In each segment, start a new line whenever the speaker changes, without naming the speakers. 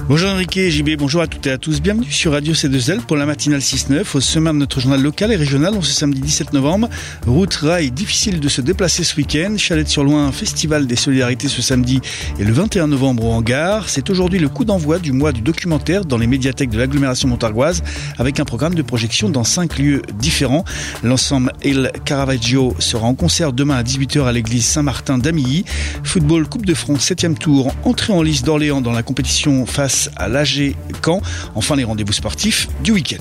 Bonjour Enrique et JB, bonjour à toutes et à tous. Bienvenue sur Radio C2L pour la matinale 6-9. Au sommaire de notre journal local et régional, on ce samedi 17 novembre. Route, rail, difficile de se déplacer ce week-end. Chalette-sur-Loing, festival des solidarités ce samedi et le 21 novembre au hangar. C'est aujourd'hui le coup d'envoi du mois du documentaire dans les médiathèques de l'agglomération montargoise avec un programme de projection dans 5 lieux différents. L'ensemble El Caravaggio sera en concert demain à 18h à l'église Saint-Martin d'Amilly. Football Coupe de France 7e tour, entrée en lice d'Orléans dans la compétition face à l'AG Caen. Enfin, les rendez-vous sportifs du week-end.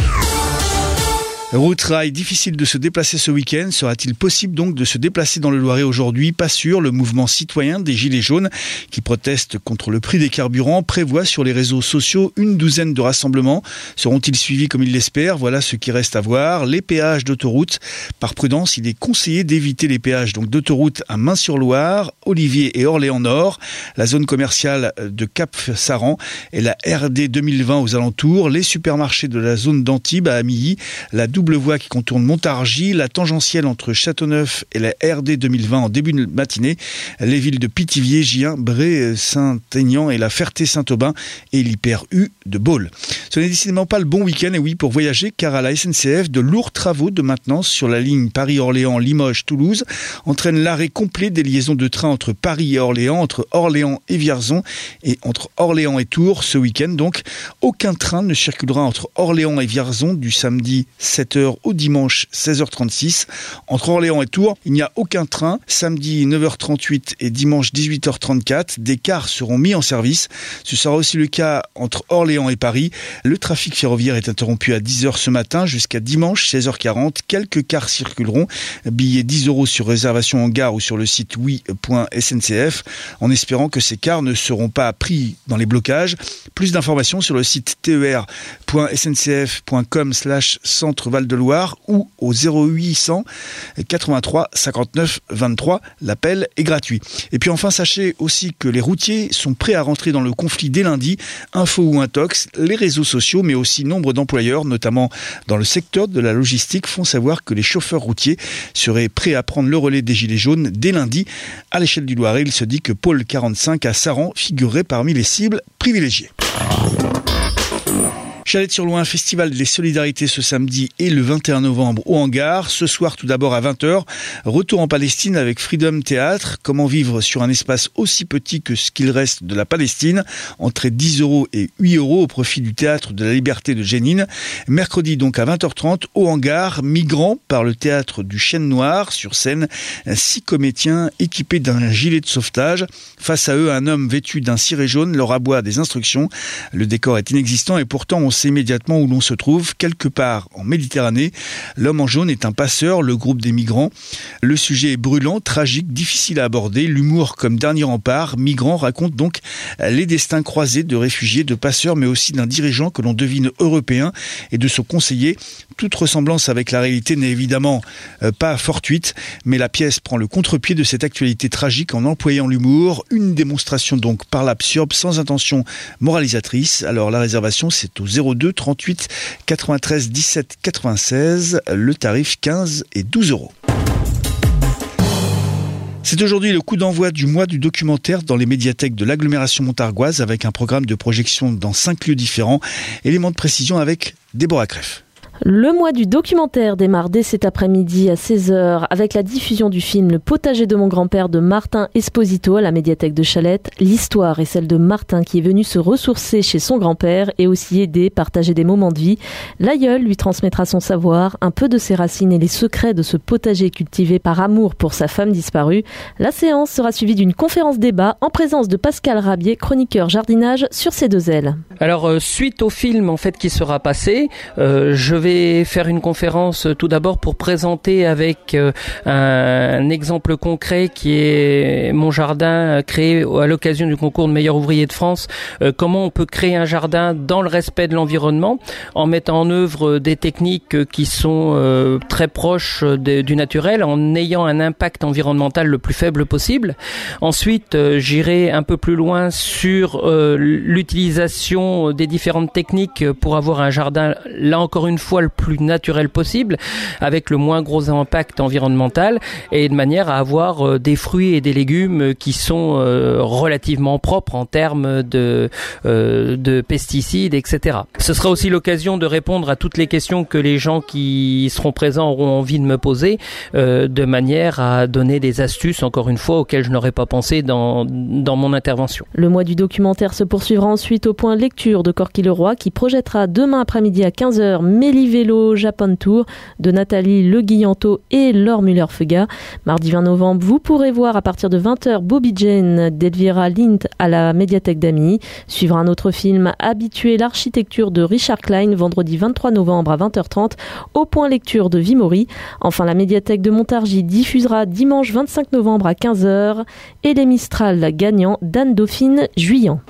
Route, rail, difficile de se déplacer ce week-end. Sera-t-il possible donc de se déplacer dans le Loiret aujourd'hui ? Pas sûr. Le mouvement citoyen des Gilets jaunes qui proteste contre le prix des carburants prévoit sur les réseaux sociaux une douzaine de rassemblements. Seront-ils suivis comme ils l'espèrent ? Voilà ce qui reste à voir. Les péages d'autoroute. Par prudence, il est conseillé d'éviter les péages donc d'autoroute à Main-sur-Loire, Olivier et Orléans-Nord, la zone commerciale de Cap-Saran et la RD 2020 aux alentours, les supermarchés de la zone d'Antibes à Amilly, la double voie qui contourne Montargis, la tangentielle entre Châteauneuf et la RD 2020 en début de matinée, les villes de Pithiviers, Gien, Bray, Saint-Aignan et la Ferté-Saint-Aubin et l'hyper-U de Baule. Ce n'est décidément pas le bon week-end, et oui, pour voyager, car à la SNCF, de lourds travaux de maintenance sur la ligne Paris-Orléans, Limoges-Toulouse entraînent l'arrêt complet des liaisons de train entre Paris et Orléans, entre Orléans et Vierzon et entre Orléans et Tours ce week-end. Donc, aucun train ne circulera entre Orléans et Vierzon du samedi 7h au dimanche 16h36. Entre Orléans et Tours, il n'y a aucun train. Samedi 9h38 et dimanche 18h34, des cars seront mis en service. Ce sera aussi le cas entre Orléans et Paris. Le trafic ferroviaire est interrompu à 10h ce matin jusqu'à dimanche 16h40. Quelques cars circuleront. Billets 10 € sur réservation en gare ou sur le site oui.sncf, en espérant que ces cars ne seront pas pris dans les blocages. Plus d'informations sur le site ter.sncf.com/centre Val de Loire ou au 0800 83 59 23. L'appel est gratuit. Et puis enfin, sachez aussi que les routiers sont prêts à rentrer dans le conflit dès lundi. Info ou intox, les réseaux sociaux, mais aussi nombre d'employeurs, notamment dans le secteur de la logistique, font savoir que les chauffeurs routiers seraient prêts à prendre le relais des Gilets jaunes dès lundi. À l'échelle du Loiret, il se dit que Pôle 45 à Saran figurerait parmi les cibles privilégiées. Chalette-sur-Loing, festival des solidarités ce samedi et le 21 novembre au hangar. Ce soir, tout d'abord à 20h, retour en Palestine avec Freedom Théâtre. Comment vivre sur un espace aussi petit que ce qu'il reste de la Palestine. Entrée 10 € et 8 € au profit du Théâtre de la Liberté de Jenin. Mercredi donc à 20h30 au hangar, Migrants par le Théâtre du Chêne Noir. Sur scène, 6 comédiens équipés d'un gilet de sauvetage. Face à eux, un homme vêtu d'un ciré jaune leur aboie des instructions. Le décor est inexistant et pourtant on sait immédiatement où l'on se trouve, quelque part en Méditerranée. L'homme en jaune est un passeur, le groupe des migrants. Le sujet est brûlant, tragique, difficile à aborder. L'humour comme dernier rempart. Migrants raconte donc les destins croisés de réfugiés, de passeurs, mais aussi d'un dirigeant que l'on devine européen et de son conseiller. Toute ressemblance avec la réalité n'est évidemment pas fortuite, mais la pièce prend le contre-pied de cette actualité tragique en employant l'humour. Une démonstration donc par l'absurde, sans intention moralisatrice. Alors la réservation, c'est au 02 38 93 17 96, le tarif 15 et 12 €. C'est aujourd'hui le coup d'envoi du mois du documentaire dans les médiathèques de l'agglomération montargoise avec un programme de projection dans 5 lieux différents. Éléments de précision avec Déborah Creff.
Le mois du documentaire démarre dès cet après-midi à 16h avec la diffusion du film Le potager de mon grand-père de Martin Esposito à la médiathèque de Chalette. L'histoire est celle de Martin qui est venu se ressourcer chez son grand-père et aussi aider, partager des moments de vie. L'aïeul lui transmettra son savoir, un peu de ses racines et les secrets de ce potager cultivé par amour pour sa femme disparue. La séance sera suivie d'une conférence débat en présence de Pascal Rabier, chroniqueur jardinage sur C2L.
Alors, suite au film en fait qui sera passé, je vais faire une conférence tout d'abord pour présenter avec un exemple concret qui est mon jardin créé à l'occasion du concours de meilleur ouvrier de France. Comment on peut créer un jardin dans le respect de l'environnement en mettant en œuvre des techniques qui sont très proches du naturel en ayant un impact environnemental le plus faible possible. Ensuite, j'irai un peu plus loin sur l'utilisation des différentes techniques pour avoir un jardin, là encore une fois, soit le plus naturel possible, avec le moins gros impact environnemental, et de manière à avoir des fruits et des légumes qui sont relativement propres en termes de pesticides, etc. Ce sera aussi l'occasion de répondre à toutes les questions que les gens qui seront présents auront envie de me poser, de manière à donner des astuces, encore une fois, auxquelles je n'aurais pas pensé dans mon intervention.
Le mois du documentaire se poursuivra ensuite au point lecture de Corky-le-Roi, qui projettera demain après-midi à 15h Méli-Vélo Japan Tour de Nathalie Le Guillanto et Laure Muller-Feuga. Mardi 20 novembre, vous pourrez voir à partir de 20h Bobby Jane d'Elvira Lind à la médiathèque d'Amy. Suivra un autre film, Habitué l'architecture de Richard Klein, vendredi 23 novembre à 20h30 au point lecture de Vimory. Enfin, la médiathèque de Montargis diffusera dimanche 25 novembre à 15h et les Mistral gagnants d'Anne Dauphine Juillan.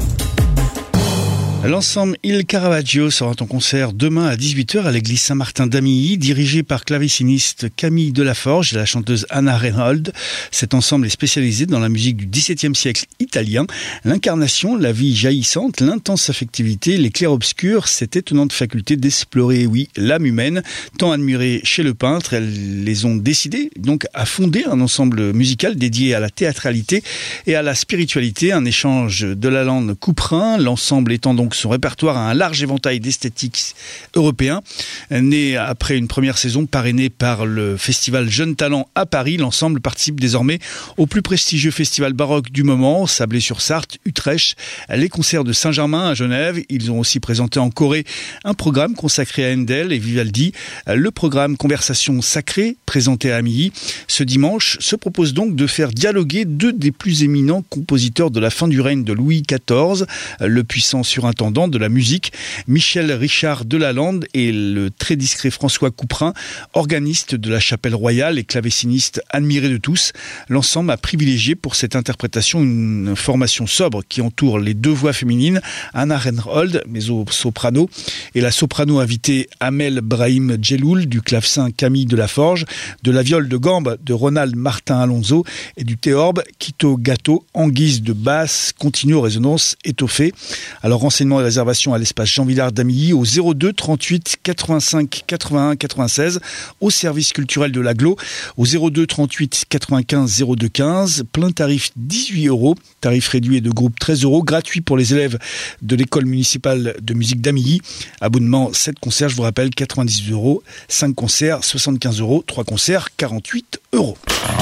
L'ensemble Il Caravaggio sera en concert demain à 18h à l'église Saint-Martin d'Amilly, dirigé par claveciniste Camille Delaforge et la chanteuse Anna Reinhold. Cet ensemble est spécialisé dans la musique du XVIIe siècle italien. L'incarnation, la vie jaillissante, l'intense affectivité, les clairs-obscurs, cette étonnante faculté d'explorer, l'âme humaine, tant admirée chez le peintre. Elles les ont décidées donc à fonder un ensemble musical dédié à la théâtralité et à la spiritualité, un échange de la langue Couperin, l'ensemble étant donc son répertoire a un large éventail d'esthétiques européens. Né après une première saison parrainée par le festival Jeunes Talents à Paris, l'ensemble participe désormais au plus prestigieux festival baroque du moment, Sablé-sur-Sarthe, Utrecht, les concerts de Saint-Germain à Genève. Ils ont aussi présenté en Corée un programme consacré à Handel et Vivaldi. Le programme Conversation sacrée, présenté à Amilly ce dimanche, se propose donc de faire dialoguer deux des plus éminents compositeurs de la fin du règne de Louis XIV, le puissant surintendant de la musique, Michel Richard Delalande, et le très discret François Couperin, organiste de la Chapelle Royale et claveciniste admiré de tous. L'ensemble a privilégié pour cette interprétation une formation sobre qui entoure les deux voix féminines, Anna Reinhold, mezzo-soprano, et la soprano invitée Amel Brahim Djeloul, du clavecin Camille Delaforge, de la viole de gambe de Ronald Martin Alonso et du théorbe Quito Gatto en guise de basse continue aux résonances étoffées. Alors renseignements et réservations à l'espace Jean Villard d'Amilly au 02 38 85 81 96, au service culturel de l'Aglo au 02 38 95 02 15, plein tarif 18 €, tarif réduit de groupe 13 €, gratuit pour les élèves de l'école municipale de musique d'Amilly. Abonnement 7 concerts, je vous rappelle 98 €, 5 concerts 75 €, 3 concerts 48 €.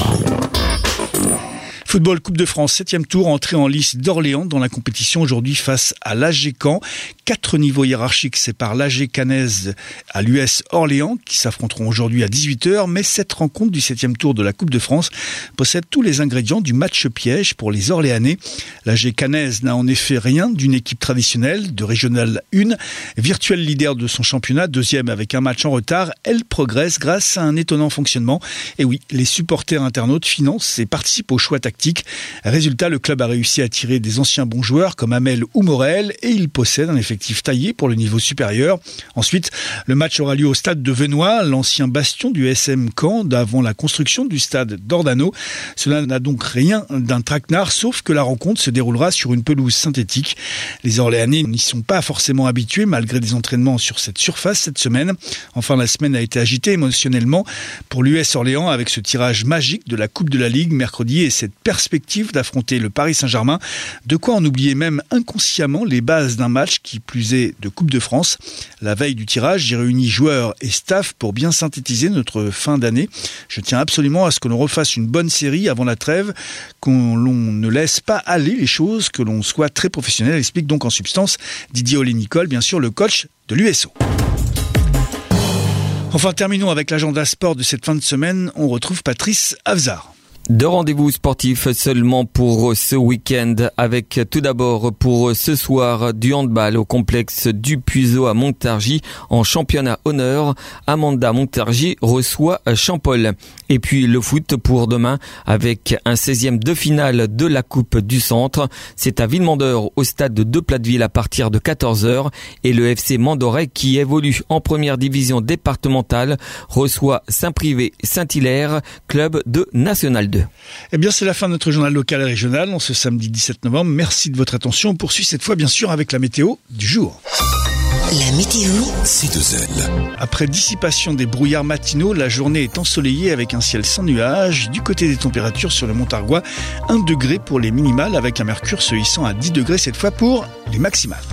Football Coupe de France, 7e tour, entrée en lice d'Orléans dans la compétition aujourd'hui face à l'AG Caen. 4 niveaux hiérarchiques séparent l'AG Cannaise à l'US Orléans qui s'affronteront aujourd'hui à 18h, mais cette rencontre du 7e tour de la Coupe de France possède tous les ingrédients du match piège pour les Orléanais. L'AG Cannaise n'a en effet rien d'une équipe traditionnelle de Régional 1, virtuel leader de son championnat, deuxième avec un match en retard. Elle progresse grâce à un étonnant fonctionnement. Et oui, les supporters internautes financent et participent aux choix tactiques. Résultat, le club a réussi à attirer des anciens bons joueurs comme Amel ou Morel et il possède un effectif taillé pour le niveau supérieur. Ensuite, le match aura lieu au stade de Venoix, l'ancien bastion du SM Caen avant la construction du stade d'Ordano. Cela n'a donc rien d'un traquenard, sauf que la rencontre se déroulera sur une pelouse synthétique. Les Orléanais n'y sont pas forcément habitués malgré des entraînements sur cette surface cette semaine. Enfin, la semaine a été agitée émotionnellement pour l'US Orléans avec ce tirage magique de la Coupe de la Ligue mercredi et cette perspective d'affronter le Paris Saint-Germain. De quoi en oublier même inconsciemment les bases d'un match qui plus est de Coupe de France. La veille du tirage, j'ai réuni joueurs et staff pour bien synthétiser notre fin d'année. Je tiens absolument à ce que l'on refasse une bonne série avant la trêve, qu'on ne laisse pas aller les choses, que l'on soit très professionnel, explique donc en substance Didier Olé-Nicole, bien sûr le coach de l'USO. Enfin, terminons avec l'agenda sport de cette fin de semaine. On retrouve Patrice Avzar.
2 rendez-vous sportifs seulement pour ce week-end, avec tout d'abord pour ce soir du handball au complexe du Puiseau à Montargis en championnat honneur. Amanda Montargis reçoit Champol. Et puis le foot pour demain avec un 16e de finale de la Coupe du Centre. C'est à Villemandeur au stade de Plateville à partir de 14h et le FC Mandoret qui évolue en première division départementale reçoit Saint-Privé Saint-Hilaire, club de National 2.
Eh bien, c'est la fin de notre journal local et régional en ce samedi 17 novembre. Merci de votre attention. On poursuit cette fois, bien sûr, avec la météo du jour.
La météo,
C2N.
Après dissipation des brouillards matinaux, la journée est ensoleillée avec un ciel sans nuages. Du côté des températures sur le Montargois, 1 degré pour les minimales avec un mercure se hissant à 10 degrés cette fois pour les maximales.